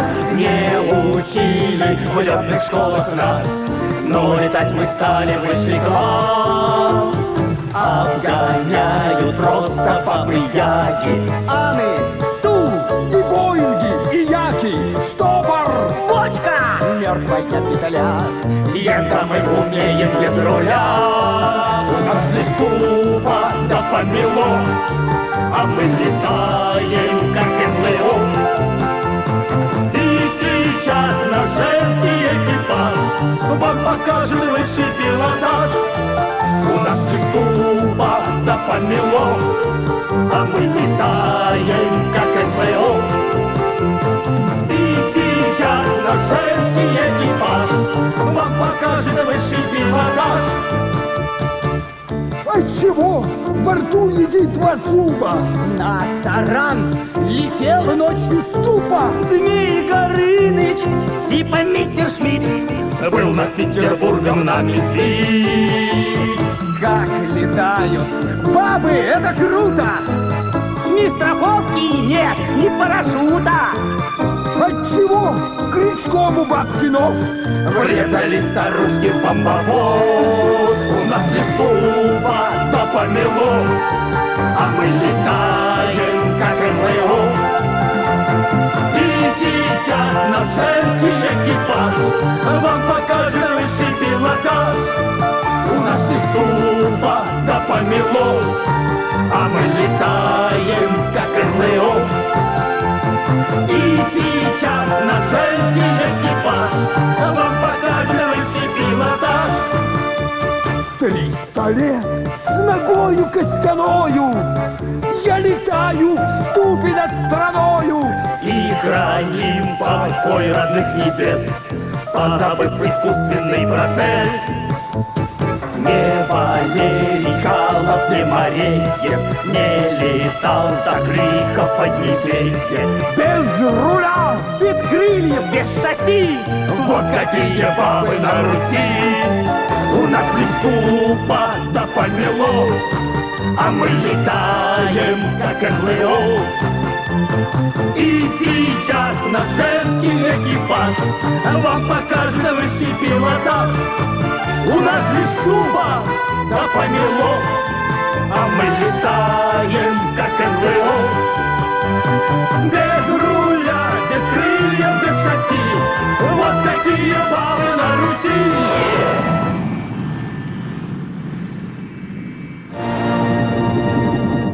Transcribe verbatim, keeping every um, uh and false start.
как не учили в летных школах нас, но летать мы стали высший класс. Обгоняют просто бабы-яги, А мы ту и боинги, и яки, штопор, бочка, мертвая петля. ента мы умеем без руля. У нас лишь тупо да помело, а мы летаем как эн эл о. И сейчас наш женский экипаж вам покажет высший пилотаж. У нас лишь тупо да помело, а мы летаем как эн эл о. И сейчас наш женский экипаж вам покажет высший пилотаж. Отчего во рту ядит два зуба? На таран летел ночью ступа. Змей Горыныч, типа мистер Шмидт, был над Петербургом нами сбит. Как летают бабы, это круто! Ни страховки нет, ни парашюта. Отчего крючком у бабки ног? Врезались старушки в бомбовод. У нас лишь тупо да помело, а мы летаем как эн эл о. И сейчас наш женский экипаж вам покажет высший пилотаж. У нас лишь тупо да помело, а мы летаем как эн эл о. И сейчас наш женский экипаж вам покажет высший пилотаж. Триста лет с ногою костяною я летаю в ступе над страною. И храним покой родных небес, позабыв искусственный процесс. Не Валерий Чкалов, не Морейсев не летал до криков Поднебесья. Без руля, без крыльев, Без шасси Вот какие бабы на Руси. У нас лишь тупо да помело, а мы летаем как эн эл о. И сейчас наш женский экипаж вам покажет высший пилотаж. У нас лишь тупо да помело, а мы летаем как эн эл о. Без руля, без крыльев, без шасси